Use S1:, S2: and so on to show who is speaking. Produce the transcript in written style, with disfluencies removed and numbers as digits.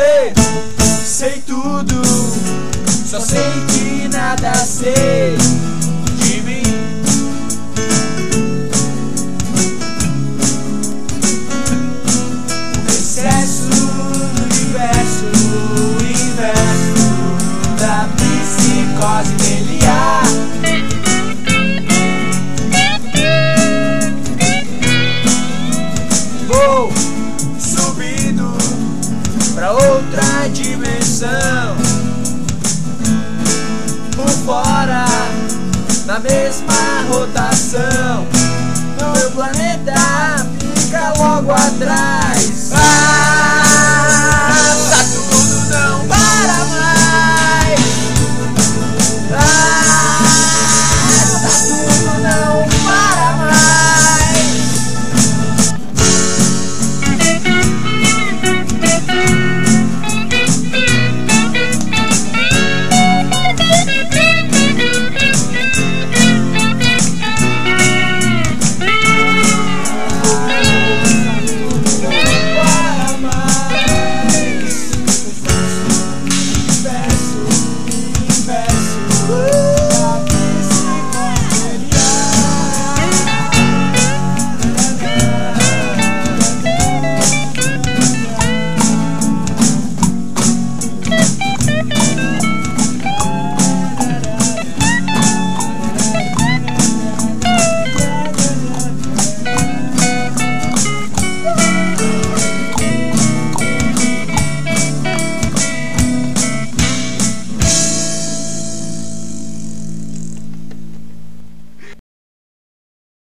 S1: você. Sei tudo, só sei que nada sei de mim. O excesso do universo, o inverso da psicose miliar. Vou subindo pra outra dimensão, por fora, na mesma rotação. O meu planeta fica logo atrás.